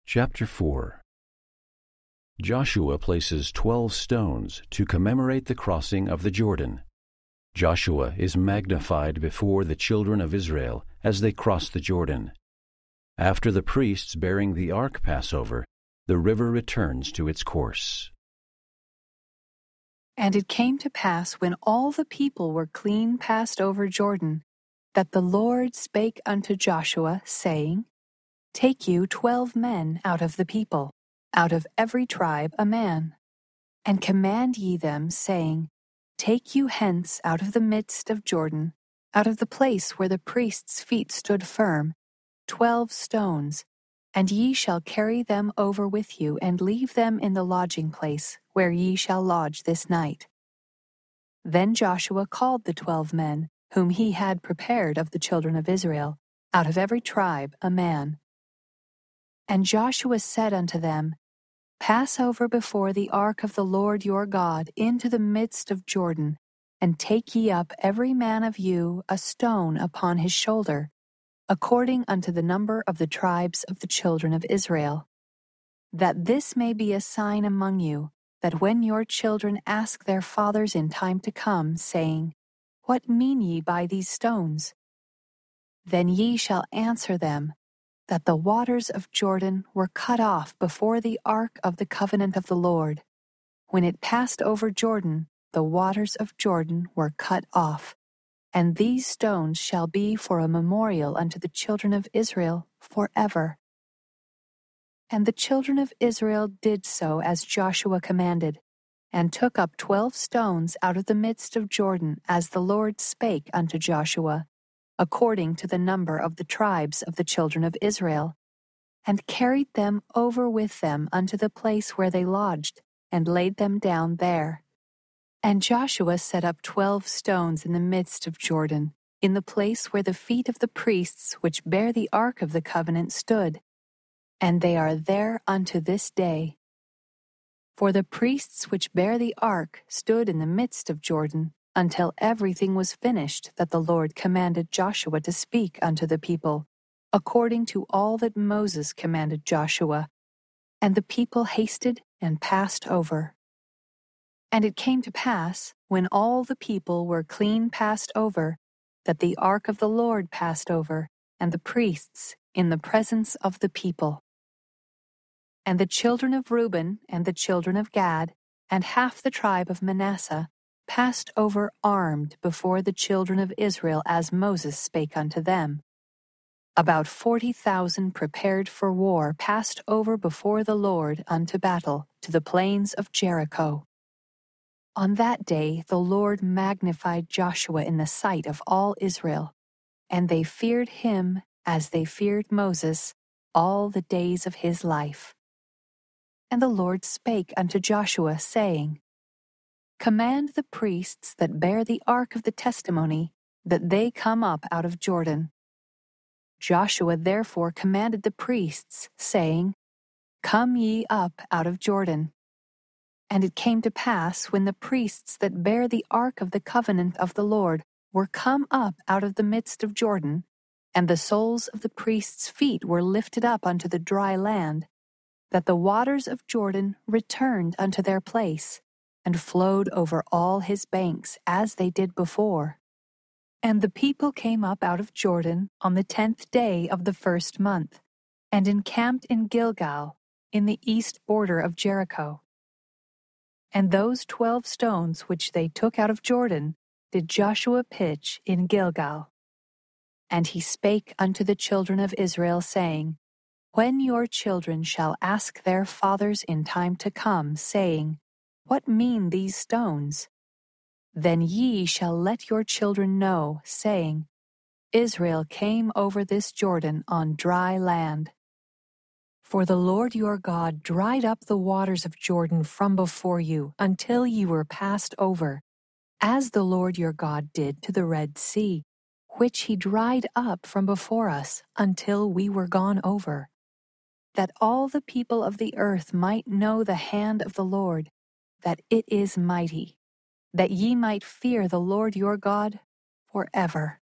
Chapter 4. Joshua places 12 stones to commemorate the crossing of the Jordan. Joshua is magnified before the children of Israel as they cross the Jordan. After the priests bearing the ark pass over, the river returns to its course. And it came to pass, when all the people were clean passed over Jordan, that the Lord spake unto Joshua, saying, Take you 12 men out of the people, out of every tribe a man, and command ye them, saying, Take you hence out of the midst of Jordan, out of the place where the priests' feet stood firm, 12 stones, and ye shall carry them over with you, and leave them in the lodging place, where ye shall lodge this night. Then Joshua called the 12 men, whom he had prepared of the children of Israel, out of every tribe a man. And Joshua said unto them, Pass over before the ark of the Lord your God into the midst of Jordan, and take ye up every man of you a stone upon his shoulder, according unto the number of the tribes of the children of Israel, that this may be a sign among you, that when your children ask their fathers in time to come, saying, What mean ye by these stones? Then ye shall answer them, that the waters of Jordan were cut off before the ark of the covenant of the Lord. When it passed over Jordan, the waters of Jordan were cut off. And these stones shall be for a memorial unto the children of Israel forever. And the children of Israel did so as Joshua commanded, and took up 12 stones out of the midst of Jordan, as the Lord spake unto Joshua, according to the number of the tribes of the children of Israel, and carried them over with them unto the place where they lodged, and laid them down there. And Joshua set up 12 stones in the midst of Jordan, in the place where the feet of the priests which bear the ark of the covenant stood, and they are there unto this day. For the priests which bear the ark stood in the midst of Jordan, until everything was finished that the Lord commanded Joshua to speak unto the people, according to all that Moses commanded Joshua. And the people hasted and passed over. And it came to pass, when all the people were clean passed over, that the ark of the Lord passed over, and the priests in the presence of the people. And the children of Reuben and the children of Gad, and half the tribe of Manasseh, passed over armed before the children of Israel, as Moses spake unto them. About 40,000 prepared for war passed over before the Lord unto battle to the plains of Jericho. On that day the Lord magnified Joshua in the sight of all Israel, and they feared him as they feared Moses all the days of his life. And the Lord spake unto Joshua, saying, Command the priests that bear the ark of the testimony, that they come up out of Jordan. Joshua therefore commanded the priests, saying, Come ye up out of Jordan. And it came to pass, when the priests that bear the ark of the covenant of the Lord were come up out of the midst of Jordan, and the soles of the priests' feet were lifted up unto the dry land, that the waters of Jordan returned unto their place, and flowed over all his banks, as they did before. And the people came up out of Jordan on the 10th day of the first month, and encamped in Gilgal, in the east border of Jericho. And those 12 stones which they took out of Jordan did Joshua pitch in Gilgal. And he spake unto the children of Israel, saying, When your children shall ask their fathers in time to come, saying, What mean these stones? Then ye shall let your children know, saying, Israel came over this Jordan on dry land. For the Lord your God dried up the waters of Jordan from before you, until ye were passed over, as the Lord your God did to the Red Sea, which he dried up from before us, until we were gone over, that all the people of the earth might know the hand of the Lord, that it is mighty, that ye might fear the Lord your God forever.